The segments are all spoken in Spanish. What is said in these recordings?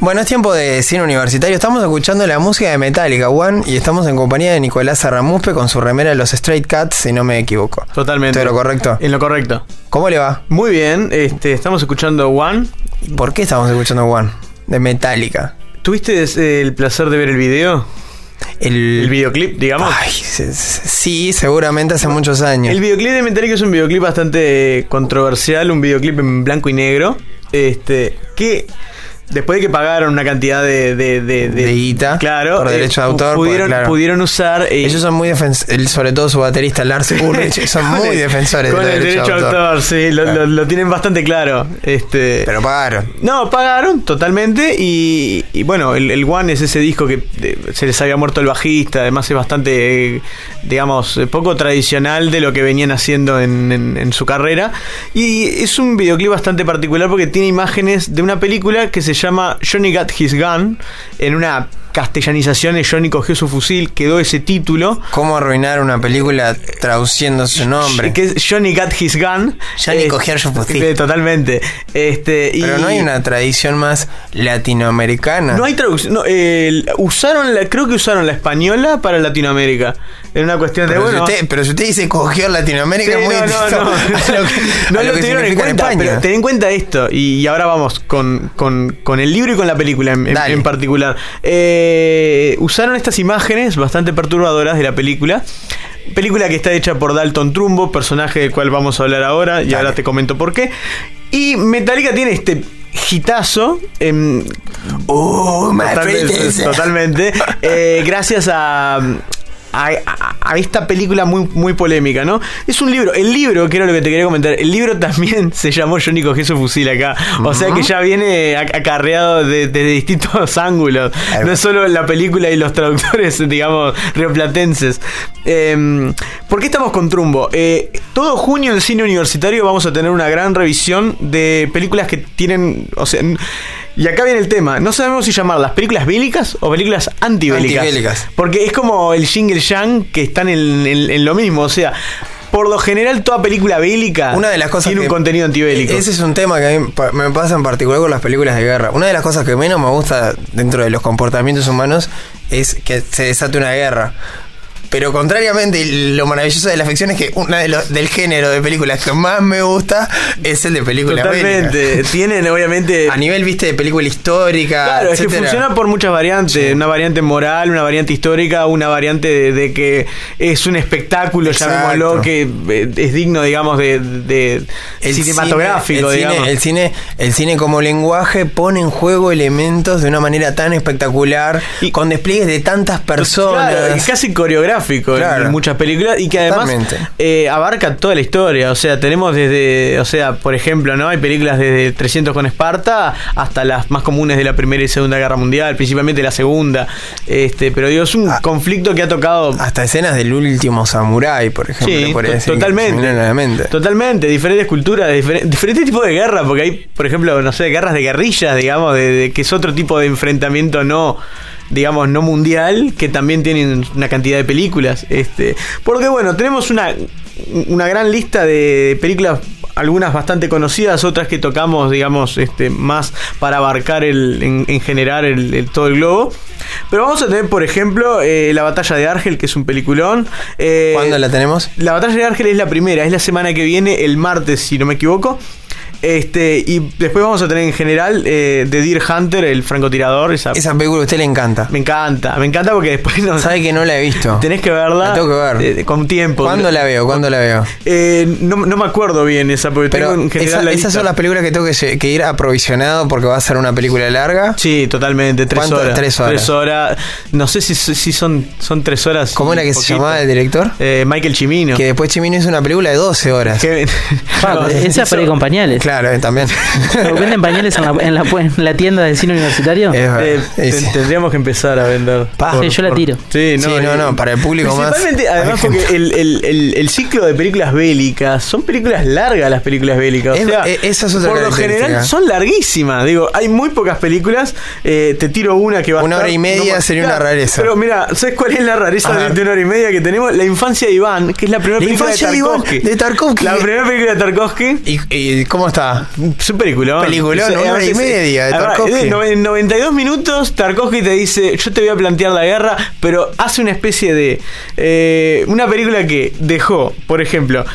Bueno, es tiempo de cine universitario. Estamos escuchando la música de Metallica, One, y estamos en compañía de Nicolás Arramuspe con su remera de los Straight Cats, si no me equivoco. Totalmente. ¿Estoy en lo correcto? En lo correcto. ¿Cómo le va? Muy bien, estamos escuchando One. ¿Por qué estamos escuchando One? De Metallica. ¿Tuviste el placer de ver el video? El videoclip, digamos. Ay, sí, seguramente hace muchos años. El videoclip de Metallica es un videoclip bastante controversial, un videoclip en blanco y negro. Que después de que pagaron una cantidad de guita, claro, por derecho de autor, pudieron usar. Ellos son muy defensores, sobre todo su baterista Lars Ulrich, son muy defensores con el derecho de autor. Sí, claro. lo tienen bastante claro. Pero pagaron. No, pagaron totalmente. Y bueno, el One es ese disco que se les había muerto el bajista. Además es bastante, digamos, poco tradicional de lo que venían haciendo en su carrera. Y es un videoclip bastante particular porque tiene imágenes de una película que se llama Johnny Got His Gun. En una castellanización de Johnny cogió su fusil, quedó ese título. ¿Cómo arruinar una película traduciendo su nombre? Que es Johnny Got His Gun. Johnny cogió su fusil. Totalmente. Pero no hay una tradición más latinoamericana. No hay traducción. No, creo que usaron la española para Latinoamérica. En una cuestión de pero si usted dice cogió Latinoamérica, sí, muy distinto no lo tuvieron en cuenta, pero ten en cuenta esto. Y ahora vamos con el libro y con la película en particular. Usaron estas imágenes bastante perturbadoras de la película que está hecha por Dalton Trumbo, personaje del cual vamos a hablar ahora. Y ahora te comento por qué. Y Metallica tiene este hitazo totalmente gracias a esta película muy polémica, ¿no? Es un libro, el libro, que era lo que te quería comentar, el libro también se llamó Johnny cogió su fusil acá, o sea que ya viene acarreado de distintos ángulos, no es solo la película y los traductores, digamos, rioplatenses. ¿Por qué estamos con Trumbo? Todo junio en el cine universitario vamos a tener una gran revisión de películas que tienen, o sea, y acá viene el tema, no sabemos si llamarlas películas bélicas o películas antibélicas. Porque es como el yin y el yang que están en lo mismo, o sea, por lo general toda película bélica una de las cosas tiene un contenido antibélico. Ese es un tema que a mí me pasa en particular con las películas de guerra. Una de las cosas que menos me gusta dentro de los comportamientos humanos es que se desate una guerra. Pero contrariamente, lo maravilloso de la ficción es que una del género de películas que más me gusta es el de películas bélicas. Totalmente. Tienen, obviamente, a nivel, viste, de película histórica. Claro, etcétera. Es que funciona por muchas variantes. Sí. Una variante moral, una variante histórica, una variante de que es un espectáculo, llamémoslo, que es digno, digamos, de cinematográfico, digamos. El cine como lenguaje pone en juego elementos de una manera tan espectacular y con despliegues de tantas personas. Claro, casi coreográfico. En muchas películas y que además abarca toda la historia, o sea, tenemos desde, o sea, por ejemplo, ¿no? Hay películas desde 300 con Esparta hasta las más comunes de la Primera y Segunda Guerra Mundial, principalmente la Segunda, pero digo, es un conflicto que ha tocado hasta escenas del Último Samurái, por ejemplo. Sí, totalmente, diferentes culturas, diferentes tipos de guerra, porque hay, por ejemplo, no sé, guerras de guerrillas, digamos, de que es otro tipo de enfrentamiento no mundial, que también tienen una cantidad de películas, porque bueno, tenemos una gran lista de películas, algunas bastante conocidas, otras que tocamos, digamos, más para abarcar en general todo el globo. Pero vamos a tener, por ejemplo, La Batalla de Argel, que es un peliculón. ¿Cuándo la tenemos? La Batalla de Argel es la primera, es la semana que viene, el martes, si no me equivoco. Y después vamos a tener en general The Deer Hunter, el francotirador. Esa película a usted le encanta. Me encanta porque después no. Sabe que no la he visto. Tenés que verla. La tengo que ver. Con tiempo. ¿Cuándo la veo? No me acuerdo bien esa, porque pero tengo en general esas son las películas que tengo que ir aprovisionado porque va a ser una película larga. Sí, totalmente. 3 horas. 3 horas. No sé si son 3 horas. ¿Cómo era que se llamaba el director? Michael Cimino. Que después Cimino hizo una película de 12 horas. Esa es para ir con pañales. Claro, también. ¿Venden pañales en la tienda del cine universitario? Tendríamos que empezar a vender. Yo la tiro. No, para el público más. Principalmente, además, porque el ciclo de películas bélicas son películas largas, las películas bélicas. O sea, esa es otra por lo general son larguísimas. Digo, hay muy pocas películas. Te tiro una que va a estar 1 hora y media sería una rareza. Pero mira, ¿sabes cuál es la rareza de 1 hora y media que tenemos? La infancia de Iván, que es la primera película de Tarkovsky. La primera película de Tarkovsky. ¿Y cómo está? onda? Es un peliculón. Peliculón, una hora y media de Tarkovsky. En 92 minutos, Tarkovsky te dice: yo te voy a plantear la guerra, pero hace una especie de. Una película que dejó, por ejemplo,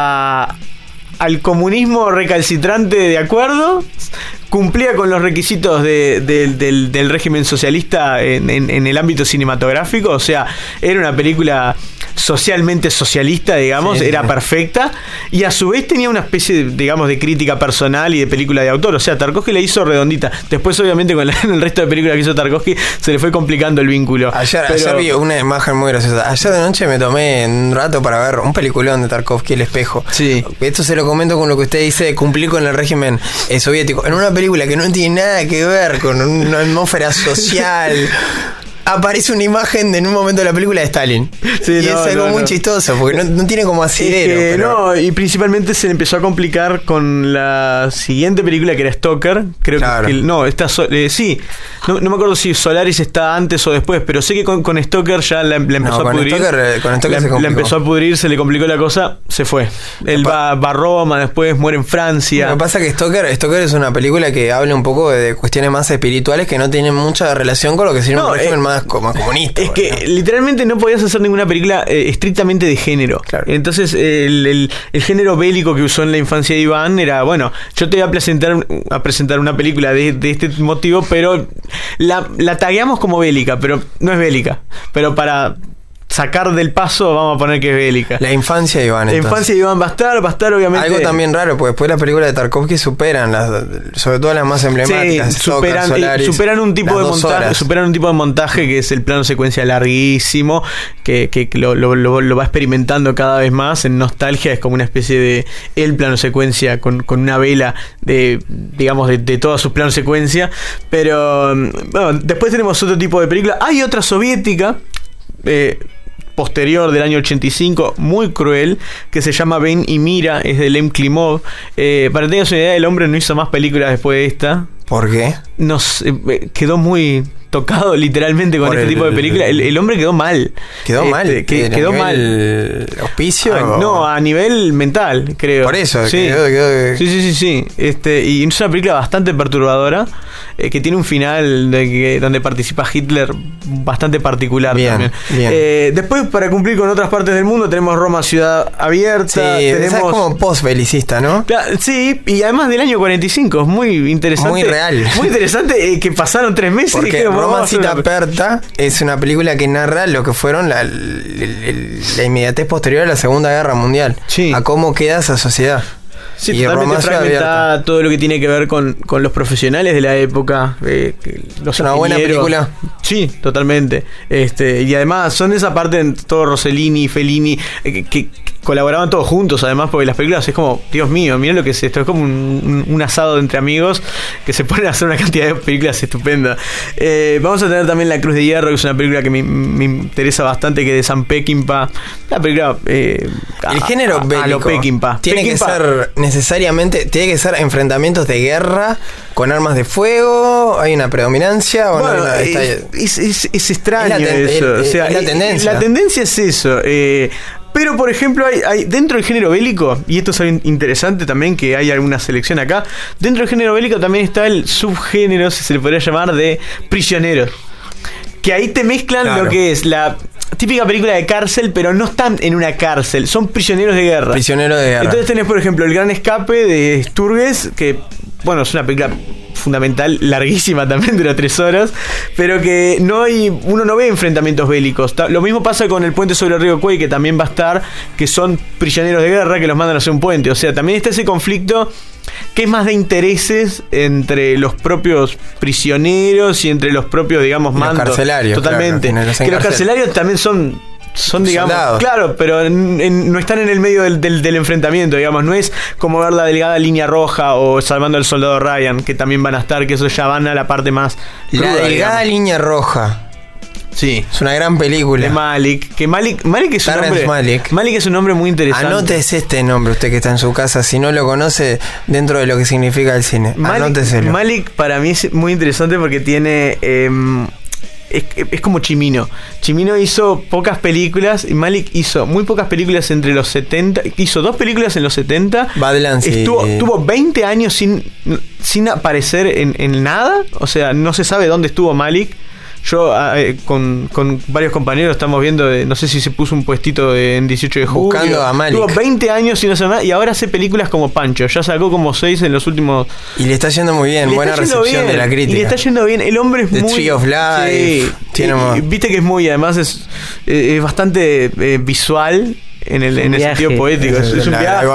al comunismo recalcitrante de acuerdo, cumplía con los requisitos del régimen socialista en el ámbito cinematográfico, o sea, era una película socialmente socialista, digamos, sí, era perfecta, y a su vez tenía una especie, digamos, de crítica personal y de película de autor, o sea, Tarkovsky la hizo redondita. Después, obviamente, con el resto de películas que hizo Tarkovsky, se le fue complicando el vínculo. Ayer vi una imagen muy graciosa. Ayer de noche me tomé un rato para ver un peliculón de Tarkovsky, El Espejo. Sí. Esto se lo comento con lo que usted dice de cumplir con el régimen soviético. En una película que no tiene nada que ver con una atmósfera social, aparece una imagen en un momento de la película de Stalin. Sí, y es algo muy chistoso, porque no tiene como asidero. Pero... No, y principalmente se le empezó a complicar con la siguiente película, que era Stoker. Creo claro. que no, está sí. No me acuerdo si Solaris está antes o después, pero sé que con Stoker ya la empezó a pudrir. Con Stoker se complicó. La empezó a pudrir, se le complicó la cosa, se fue. Él va a Roma, después muere en Francia. Lo que pasa es que Stoker es una película que habla un poco de cuestiones más espirituales que no tienen mucha relación con lo que sería un régimen más comunista. Es que literalmente no podías hacer ninguna película estrictamente de género. Claro. Entonces el género bélico que usó en la infancia de Iván era, bueno, yo te voy a presentar una película de este motivo, pero la tagueamos como bélica, pero no es bélica. Pero para sacar del paso vamos a poner que es bélica. La infancia de Iván. La infancia de Iván va a estar obviamente. Algo también raro, porque después las películas de Tarkovsky superan sobre todo las más emblemáticas. Sí, superan un tipo de montaje. Superan un tipo de montaje que es el plano secuencia larguísimo, que lo va experimentando cada vez más en Nostalgia. Es como una especie de el plano secuencia con una vela de todos sus planos secuencia. Pero bueno, después tenemos otro tipo de película. Hay otra soviética posterior del año 85, muy cruel, que se llama Ven y Mira, es de Lem Klimov. Para que tengas una idea, el hombre no hizo más películas después de esta. ¿Por qué? Quedó muy tocado literalmente con este tipo de películas. El hombre quedó mal. ¿Quedó mal? Quedó mal. ¿Auspicio? No, a nivel mental, creo. Por eso, sí. Quedó... Sí. Y es una película bastante perturbadora, que tiene un final donde participa Hitler bastante particular. Bien. Después, para cumplir con otras partes del mundo, tenemos Roma, Ciudad Abierta. Sí, tenemos... es como post-belicista, ¿no? Sí, y además del año 45, es muy interesante. Muy real. Muy interesante, que pasaron 3 meses. Porque Roma, Ciudad Abierta es una película que narra lo que fueron la inmediatez posterior a la Segunda Guerra Mundial. Sí. A cómo queda esa sociedad. Sí, y totalmente fragmentada, todo lo que tiene que ver con los profesionales de la época. Los una buena película. Sí, totalmente. Y además son esa parte, todo Rossellini, Fellini, que colaboraban todos juntos, además, porque las películas es como, Dios mío, miren lo que es esto, es como un asado entre amigos que se ponen a hacer una cantidad de películas estupendas. Vamos a tener también La Cruz de Hierro, que es una película que me interesa bastante, que es de Sam Peckinpah. La película el género bélico a lo Peckinpah. Tiene que ser necesariamente, tiene que ser enfrentamientos de guerra con armas de fuego. ¿Hay una predominancia? ¿O bueno, no es extraño eso. O sea, es la tendencia. La tendencia es eso. Pero, por ejemplo, hay dentro del género bélico, y esto es algo interesante también, que hay alguna selección acá, dentro del género bélico también está el subgénero, si se le podría llamar, de prisioneros. Que ahí te mezclan lo que es la típica película de cárcel, pero no están en una cárcel, son prisioneros de guerra. Prisioneros de guerra. Entonces tenés, por ejemplo, El Gran Escape de Sturges, que, bueno, es una película fundamental, larguísima también, dura 3 horas, pero que uno no ve enfrentamientos bélicos. Lo mismo pasa con El Puente sobre el Río Kwai, que también va a estar, que son prisioneros de guerra que los mandan a hacer un puente. O sea, también está ese conflicto que es más de intereses entre los propios prisioneros y entre los propios, digamos, mandos. Los carcelarios. Totalmente. Claro, que los carcelarios también son digamos, soldados. Claro, pero no están en el medio del enfrentamiento, digamos, no es como ver La Delgada Línea Roja o Salvando al Soldado Ryan, que también van a estar, que eso ya van a la parte más cruda, La Delgada Línea Roja. Sí. Es una gran película. De Malick. Que Malick es un nombre. Malick es un nombre muy interesante. Anótese este nombre, usted que está en su casa, si no lo conoce, dentro de lo que significa el cine. Anóteselo. Malick para mí es muy interesante porque tiene es como Cimino. Cimino hizo pocas películas y Malick hizo muy pocas películas entre los 70. Hizo 2 películas en los 70. Badlands, tuvo 20 años sin aparecer en nada. O sea, no se sabe dónde estuvo Malick. Yo con varios compañeros estamos viendo, no sé si se puso un puestito en 18 de julio. Buscando a Malick. Tuvo 20 años sin hacer nada y ahora hace películas como Pancho. Ya sacó como 6 en los últimos... Y le está yendo muy bien, buena recepción de la crítica. Y le está yendo bien. El hombre es The muy... Tree of Life. Sí, viste que es muy... Además es bastante visual. En el sentido poético. Es un viaje.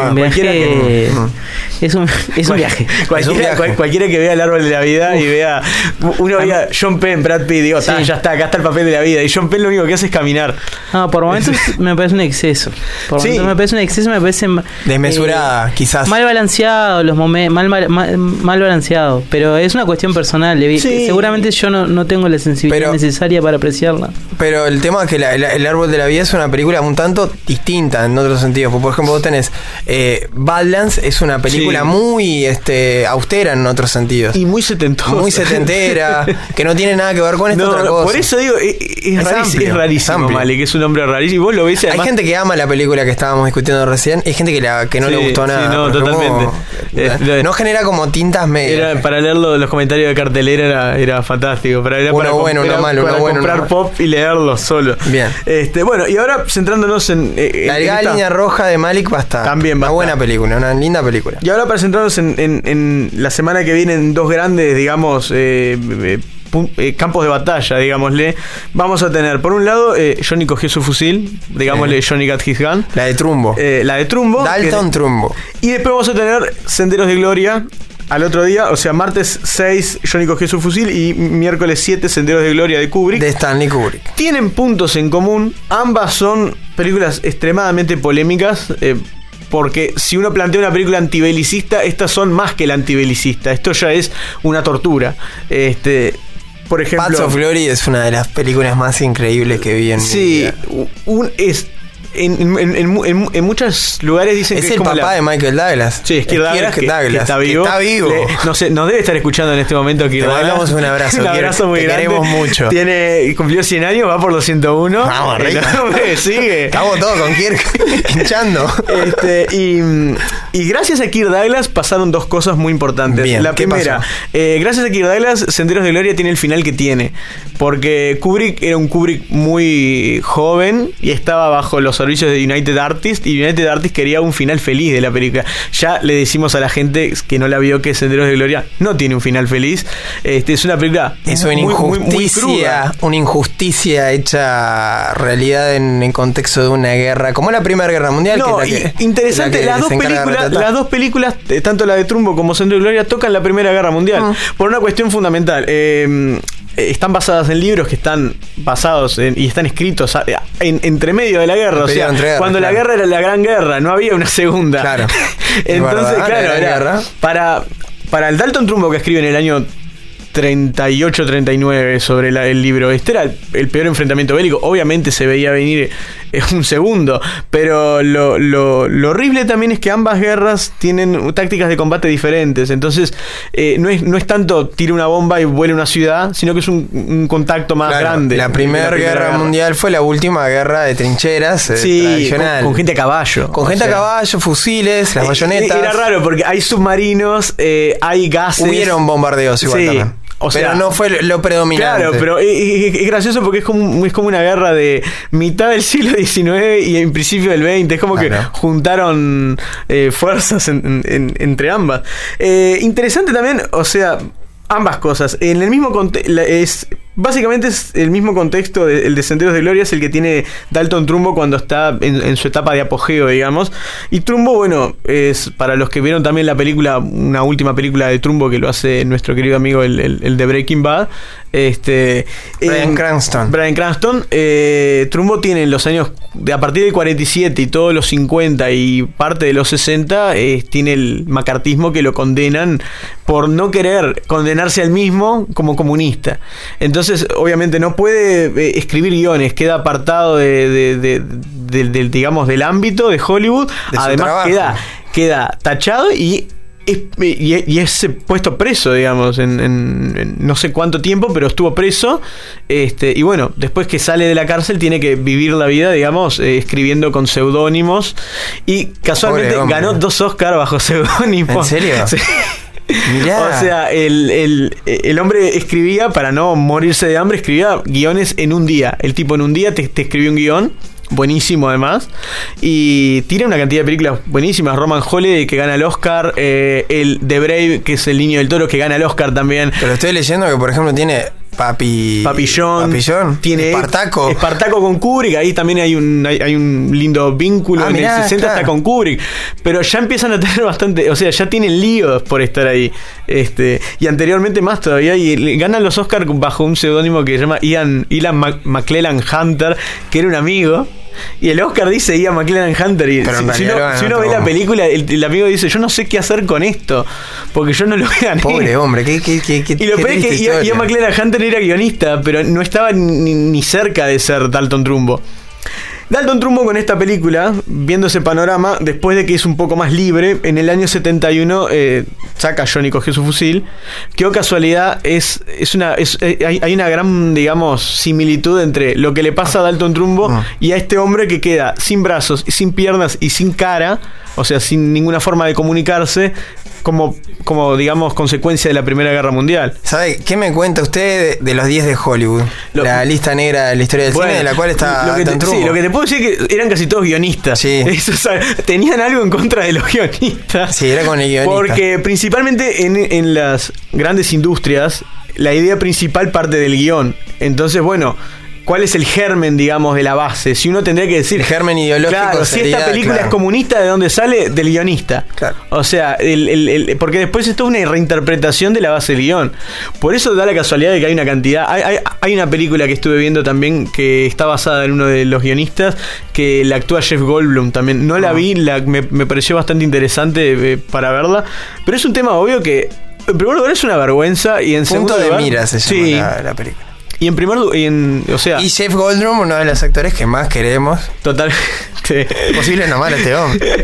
Es un viaje. Cualquiera que vea El Árbol de la Vida y vea... Uno vea Sean Penn, Brad Pitt, digo, ya está, acá está el papel de la vida. Y Sean Penn lo único que hace es caminar. No, por momentos me parece un exceso. Me parece desmesurada, quizás. Mal balanceado, los momentos, mal balanceado. Pero es una cuestión personal. Seguramente yo no tengo la sensibilidad necesaria para apreciarla. Pero el tema es que El Árbol de la Vida es una película un tanto distinta en otros sentidos. Por ejemplo, vos tenés Badlands, es una película muy austera en otros sentidos. Y muy setentosa. Muy setentera, que no tiene nada que ver con esta otra cosa. Por eso digo, es rarísimo, Malick, que es un hombre rarísimo. Y vos lo ves, además, hay gente que ama la película que estábamos discutiendo recién, hay gente que no le gustó nada. Sí, no, totalmente. No genera como tintas medias. Para leer los comentarios de cartelera era fantástico. Para comprar pop y leerlo solo. Bien. Bueno, y ahora centrándonos en La delgada línea roja de Malick va a estar. También va a buena película, una linda película. Y ahora para centrarnos en la semana que viene en 2 grandes, digamos, campos de batalla, digámosle. Vamos a tener, por un lado, Johnny cogió su fusil, digámosle, Johnny got his gun. La de Trumbo. Dalton Trumbo. Y después vamos a tener Senderos de Gloria. Al otro día, o sea, martes 6 Johnny cogió su fusil y miércoles 7 Senderos de Gloria de Kubrick. De Stanley Kubrick. Tienen puntos en común. Ambas son películas extremadamente polémicas. Porque si uno plantea una película antibelicista, estas son más que la antibelicista. Esto ya es una tortura. Por ejemplo, Paths of Glory es una de las películas más increíbles que vi en mi vida. En muchos lugares dicen es que el es como papá de Michael Douglas. Sí, es Kirk Douglas, que está vivo. No sé, nos debe estar escuchando en este momento Kirk Douglas. Te mandamos un abrazo. Un abrazo muy grande. Queremos mucho. Cumplió 100 años, va por los 101. Vamos, arriba. Sigue. Estamos todos con Kirk hinchando. Y gracias a Kirk Douglas pasaron 2 cosas muy importantes. Bien, la primera, gracias a Kirk Douglas, Senderos de Gloria tiene el final que tiene. Porque Kubrick era un Kubrick muy joven y estaba bajo los servicios de United Artists, y United Artists quería un final feliz de la película. Ya le decimos a la gente que no la vio que Senderos de Gloria no tiene un final feliz. Es una película muy cruda. Una injusticia hecha realidad en contexto de una guerra, como la Primera Guerra Mundial. Interesante, las dos películas, tanto la de Trumbo como Senderos de Gloria, tocan la Primera Guerra Mundial por una cuestión fundamental. Están basadas en libros que están basados y están escritos entre medio de la guerra. O sea, cuando la guerra era la Gran Guerra, no había una segunda. Claro. Entonces, era para el Dalton Trumbo, que escribe en el año 38-39 sobre el libro, este era el peor enfrentamiento bélico. Obviamente se veía venir un segundo, pero lo horrible también es que ambas guerras tienen tácticas de combate diferentes. Entonces no es tanto tira una bomba y vuela una ciudad, sino que es un contacto más grande. La Primera Guerra Mundial fue la última guerra de trincheras tradicional. Con gente a caballo. Con gente a caballo, fusiles, las bayonetas. Era raro porque hay submarinos, hay gases. Hubieron bombardeos igual también. Pero no fue lo predominante. Claro, pero es gracioso porque es como una guerra de mitad del siglo XIX y en principio del XX. Es como que juntaron fuerzas entre ambas. Interesante también, o sea, ambas cosas. En el mismo básicamente es el mismo contexto. El de Senderos de Gloria es el que tiene Dalton Trumbo cuando está en su etapa de apogeo, digamos. Y Trumbo, bueno, es para los que vieron también la película, una última película de Trumbo que lo hace nuestro querido amigo el de Breaking Bad, Bryan Cranston. Trumbo tiene en los años a partir del 47 y todos los 50 y parte de los 60 tiene el macartismo, que lo condenan por no querer condenarse al mismo como comunista. Entonces obviamente no puede escribir guiones, queda apartado digamos del ámbito de Hollywood. Además queda tachado y y es puesto preso, digamos, en no sé cuánto tiempo, pero estuvo preso. Y bueno, después que sale de la cárcel tiene que vivir la vida, digamos, escribiendo con seudónimos. Y casualmente ganó 2 Oscars bajo seudónimos. ¿En serio? Sí. Mirá. O sea, el hombre escribía, para no morirse de hambre, escribía guiones en un día. El tipo en un día te escribió un guión. Buenísimo además. Y tiene una cantidad de películas buenísimas. Roman Holiday, que gana el Oscar. El The Brave, que es el niño del toro, que gana el Oscar también. Pero estoy leyendo que, por ejemplo, tiene Papillón. Tiene Espartaco con Kubrick. Ahí también hay un lindo vínculo. Mirá, en el 60 está con Kubrick. Pero ya empiezan a tener bastante. O sea, ya tienen líos por estar ahí. Y anteriormente más todavía. Y ganan los Oscars bajo un seudónimo que se llama Ian McClellan Hunter, que era un amigo. Y el Oscar dice Ian McClellan Hunter. Y si uno ve la película, el amigo dice: yo no sé qué hacer con esto, porque yo no lo gané. Pobre hombre, qué y lo peor es que Ian McClellan Hunter era guionista, pero no estaba ni cerca de ser Dalton Trumbo. Dalton Trumbo, con esta película, viendo ese panorama, después de que es un poco más libre, en el año 71 saca Johnny cogió su fusil. Que, oh casualidad, hay una gran, digamos, similitud entre lo que le pasa a Dalton Trumbo y a este hombre que queda sin brazos, sin piernas y sin cara, o sea, sin ninguna forma de comunicarse, como digamos, consecuencia de la Primera Guerra Mundial. ¿Sabe qué me cuenta usted de los 10 de Hollywood? La lista negra de la historia del cine, de la cual está Dalton Trumbo. Sí, lo que te puedo decir es que eran casi todos guionistas. Sí. Tenían algo en contra de los guionistas. Sí, era con el guionista. Porque principalmente en las grandes industrias, la idea principal parte del guión. Entonces, bueno, ¿cuál es el germen, digamos, de la base? Si uno tendría que decir... El germen ideológico. Claro, si esta película es comunista, ¿de dónde sale? Del guionista. Claro. O sea, porque después esto es una reinterpretación de la base del guión. Por eso da la casualidad de que hay una cantidad... Hay una película que estuve viendo también que está basada en uno de los guionistas, que la actúa Jeff Goldblum también. No la vi, me pareció bastante interesante para verla. Pero es un tema obvio que, en primer lugar, es una vergüenza, y en segundo lugar... Punto de mira se llama la película. Y en primer lugar, y Jeff Goldblum, uno de los actores que más queremos. Totalmente. Posible nomás este hombre.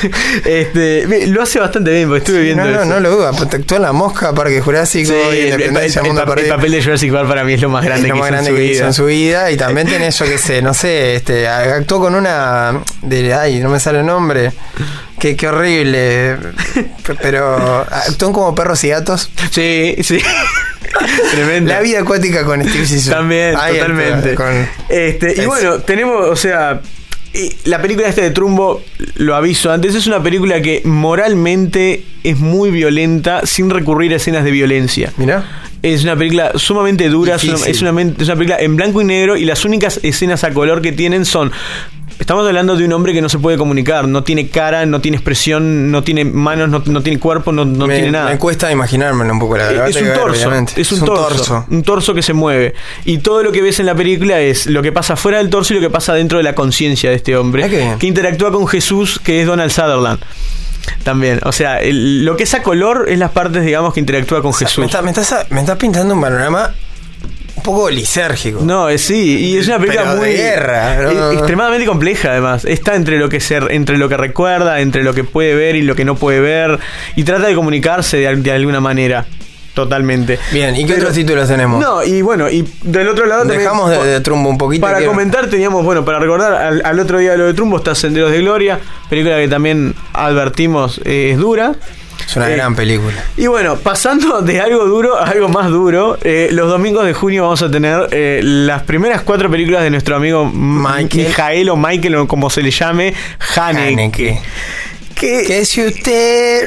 Lo hace bastante bien, porque estuve viendo. No lo duda. Actuó en La Mosca, Parque Jurásico, Independencia, Mundo Perdido. El papel de Jurassic Park para mí es lo más grande, que hizo en su vida. Y también tenés, yo que sé, no sé, actuó con una no me sale el nombre. Qué horrible. Pero actuó como Perros y Gatos. Sí. Tremendo. La vida acuática con Steve Zissou. También, totalmente. Y bueno, tenemos, o sea, la película de Trumbo, lo aviso antes, es una película que moralmente es muy violenta sin recurrir a escenas de violencia. Mirá. Es una película sumamente dura, es una película en blanco y negro, y las únicas escenas a color que tienen son... Estamos hablando de un hombre que no se puede comunicar, no tiene cara, no tiene expresión, no tiene manos, no tiene cuerpo, no tiene nada. Me cuesta imaginármelo un poco, la verdad. Es un torso que se mueve. Y todo lo que ves en la película es lo que pasa fuera del torso y lo que pasa dentro de la conciencia de este hombre, que interactúa con Jesús, que es Donald Sutherland. También, o sea, lo que es a color es las partes, digamos, que interactúa con Jesús. Me estás pintando un panorama un poco lisérgico. No, sí, y es una película muy de guerra, ¿no? Extremadamente compleja, además. Está entre lo que recuerda, entre lo que puede ver y lo que no puede ver, y trata de comunicarse de alguna manera. Totalmente. Bien, ¿y qué otros títulos tenemos? No, y bueno, y del otro lado dejamos de Trumbo un poquito. Para comentar, teníamos, bueno, para recordar al otro día de lo de Trumbo está Senderos de Gloria, película que también advertimos es dura. Es una gran película. Y bueno, pasando de algo duro a algo más duro, los domingos de junio vamos a tener las primeras 4 películas de nuestro amigo Michael o como se le llame, Haneke. Que si usted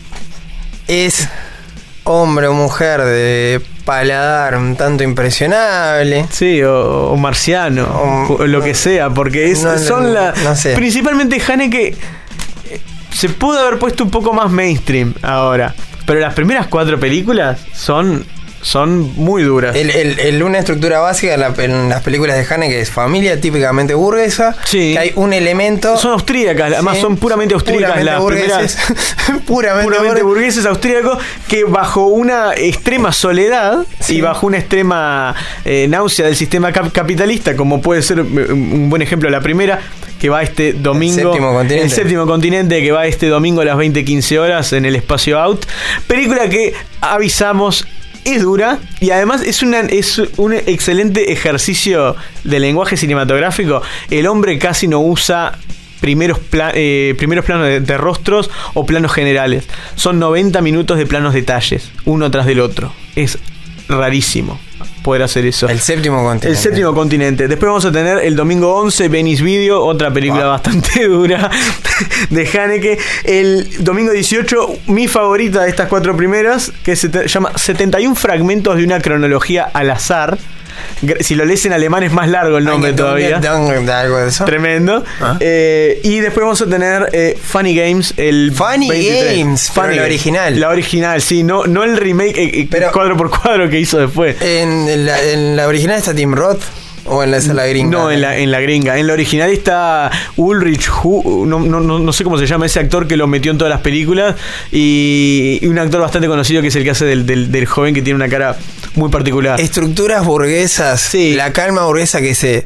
es hombre o mujer de paladar un tanto impresionable, sí, o marciano, o lo que sea, porque no sé. Principalmente Haneke se pudo haber puesto un poco más mainstream ahora, pero las primeras 4 películas son muy duras. Una estructura básica en las películas de Haneke es familia típicamente burguesa, sí, que hay un elemento... Son austríacas, además son puramente austríacas las primeras. Puramente burgueses austríacos, que bajo una extrema soledad, sí, y bajo una extrema náusea del sistema capitalista, como puede ser un buen ejemplo la primera, que va este domingo. El Séptimo Continente, que va este domingo a las 20:15 horas en el Espacio Out. Película que avisamos es dura y además es un excelente ejercicio de lenguaje cinematográfico. El hombre casi no usa primeros planos de rostros o planos generales. Son 90 minutos de planos detalles, uno tras del otro. Es rarísimo poder hacer eso. El Séptimo Continente. Después vamos a tener el domingo 11 Venice Video, otra película bastante dura de Haneke. El domingo 18, mi favorita de estas 4 primeras, que se llama 71 fragmentos de una cronología al azar. Si lo lees en alemán es más largo el nombre todavía. Algo de eso. Tremendo. Y después vamos a tener Funny Games. Funny 23. Games, Funny la original. La original, sí, no el remake cuadro por cuadro que hizo después. En la original está Tim Roth. ¿O en la gringa? No, en la gringa. En la original está Ulrich, no sé cómo se llama ese actor que lo metió en todas las películas. Y un actor bastante conocido que es el que hace del joven que tiene una cara muy particular. Estructuras burguesas. Sí. La calma burguesa que se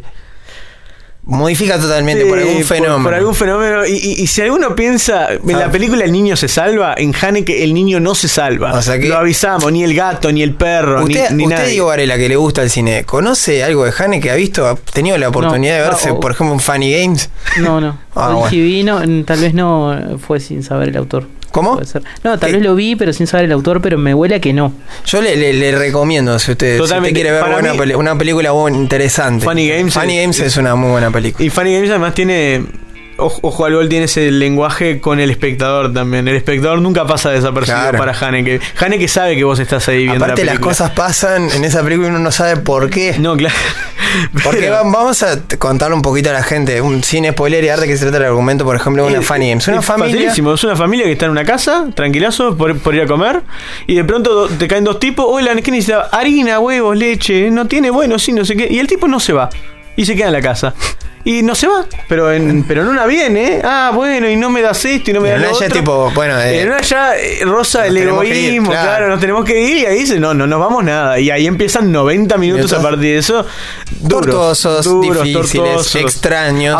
modifica totalmente por algún fenómeno. Por algún fenómeno. Y si alguno piensa, en la película el niño se salva, en Haneke el niño no se salva. O sea que lo avisamos, ni el gato, ni el perro, ni nadie. Usted, Diego Varela, que le gusta el cine, ¿conoce algo de Haneke? ¿Ha visto? ¿Ha tenido la oportunidad de verse, por ejemplo, en Funny Games? No. Si vi, tal vez no fue sin saber el autor. ¿Cómo? No, tal vez lo vi, pero sin saber el autor, pero me huele a que no. Yo le recomiendo, si usted quiere ver una película interesante. Funny Games es una muy buena película. Y Funny Games además tiene... Ojo al gol, tiene ese lenguaje con el espectador también. El espectador nunca pasa desapercibido para Haneke. Haneke sabe que vos estás ahí viendo aparte la película. Las cosas pasan en esa película y uno no sabe por qué. No, claro. Porque vamos a contarle un poquito a la gente. Un cine spoiler y arte que se trata del argumento, por ejemplo, de una Funny Games. Una familia. Es una familia que está en una casa, tranquilazo, por ir a comer. Y de pronto te caen 2 tipos. Hola, ¿qué necesitaba? Harina, huevos, leche. No tiene, bueno, sí, no sé qué. Y el tipo no se va. Y se queda en la casa. Y no se va, pero en una viene, bueno, y no me das esto y no me das lo otro. Tipo, bueno, en una ya rosa el egoísmo, claro, nos tenemos que ir y ahí dice, no nos vamos nada. Y ahí empiezan 90 minutos a partir de eso. Tortuosos, difíciles, extraños.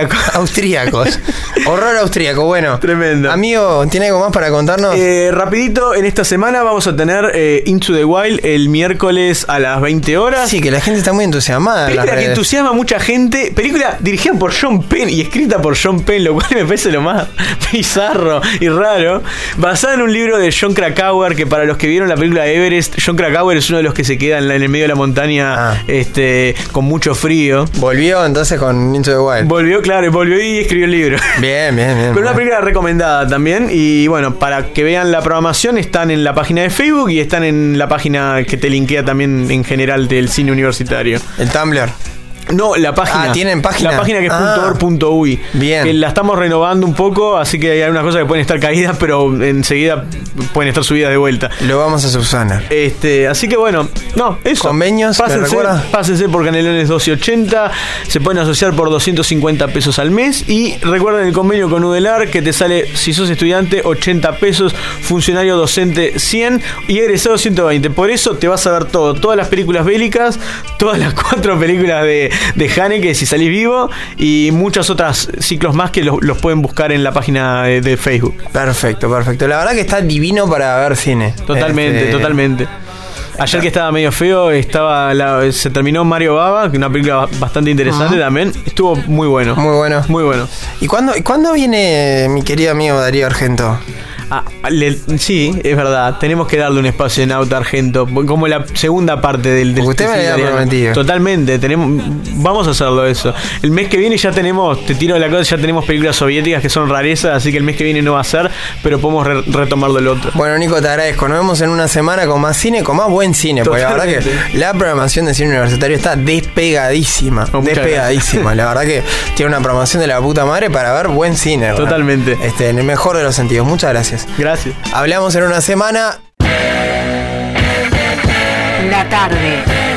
Austríacos. Horror austríaco, bueno. Tremendo. Amigo, ¿tiene algo más para contarnos? Rapidito, en esta semana vamos a tener Into the Wild el miércoles a las 20 horas. Sí, que la gente está muy entusiasmada. Película que entusiasma a mucha gente. Película dirigida por Sean Penn y escrita por Sean Penn, lo cual me parece lo más bizarro y raro, basada en un libro de Jon Krakauer, que para los que vieron la película Everest, Jon Krakauer es uno de los que se queda en el medio de la montaña con mucho frío. Volvió entonces con Into the Wild. Volvió y escribió el libro. Bien. Pero una película recomendada también. Y bueno, para que vean la programación, están en la página de Facebook y están en la página que te linkea también en general del cine universitario. El Tumblr. No, la página. ¿Tienen página? La página que es .org.uy. Bien. Que la estamos renovando un poco, así que hay algunas cosas que pueden estar caídas, pero enseguida pueden estar subidas de vuelta. Lo vamos a subsanar. Así que bueno, eso. Convenios, pásense por Canelones 1280. Se pueden asociar por 250 pesos al mes. Y recuerden el convenio con Udelar, que te sale, si sos estudiante, 80 pesos, funcionario docente 100 y egresado 120. Por eso te vas a ver todas las películas bélicas, todas las 4 películas de Haneke, si salís vivo, y muchas otras ciclos más que los pueden buscar en la página de Facebook. Perfecto. La verdad que está divino para ver cine. Totalmente. Ayer que estaba medio feo, se terminó Mario Baba, que es una película bastante interesante también. Estuvo muy bueno. Muy bueno. ¿Y cuándo viene mi querido amigo Darío Argento? Sí, es verdad. Tenemos que darle un espacio en Auto Argento, como la segunda parte del usted me había prometido. Totalmente. Vamos a hacerlo eso. El mes que viene ya tenemos, te tiro la cosa, ya tenemos películas soviéticas que son rarezas, así que el mes que viene no va a ser, pero podemos retomarlo el otro. Bueno, Nico, te agradezco. Nos vemos en una semana con más cine, con más buen cine, porque la verdad que la programación de cine universitario está despegadísima. La verdad que tiene una programación de la puta madre para ver buen cine. Totalmente. En el mejor de los sentidos. Muchas gracias. Gracias. Hablamos en una semana. La tarde.